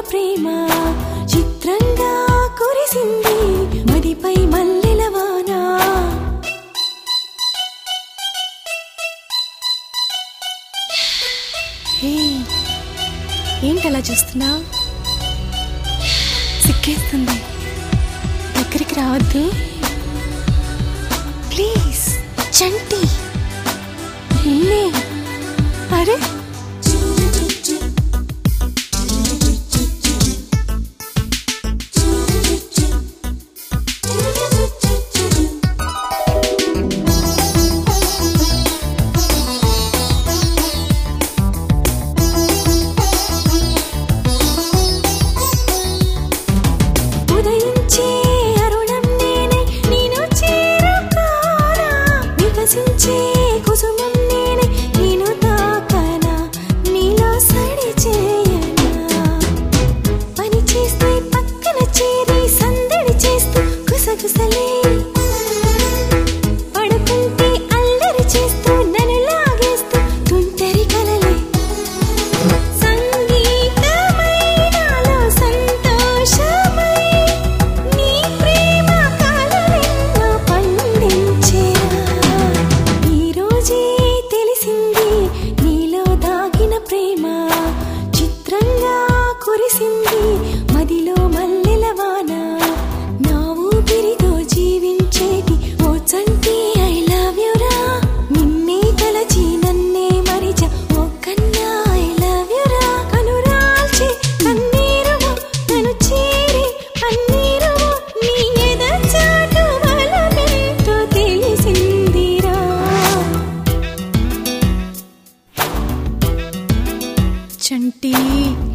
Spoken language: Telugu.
ప్రేమ చిత్రంగా కురిసింది మదిపై మల్లెల వాన. ఏంటలా చూస్తున్నా? సిగ్గేస్తుంది, దగ్గరికి రావద్దు ప్లీజ్. చంటి నిన్నే. అరే కుసుమం నేనే నేను తాకనా నీలో సడి చేయనా. పని చేస్తే పక్కన చేరి సందడి చేస్తూ గుసగుసలే పడుకుంటే అల్లరి చేస్తూ నన్ను లాగేస్తూ తుంటరి కలలే. సంగీతమై నాలో సంతోషమై నీ ప్రేమ కలలెన్నో పండించేరా. తెలిసింది నీలో దాగిన ప్రేమ చిత్రంగా కురిసింది మదిలో మల్లెల వాన. నా ఊపిరితో జీవించేటి ఓ చంటి ఐ లవ్ యు రా. నిన్నే తలచి నన్నే మరిచ ఓ కన్నా ఐ లవ్ యు రా. కనురాల్చి కన్నీరుము నన్ను చేరి పన్నీరుము నీ ఎద చాటు బలమెంతో తెలిసిందిరా. చంటి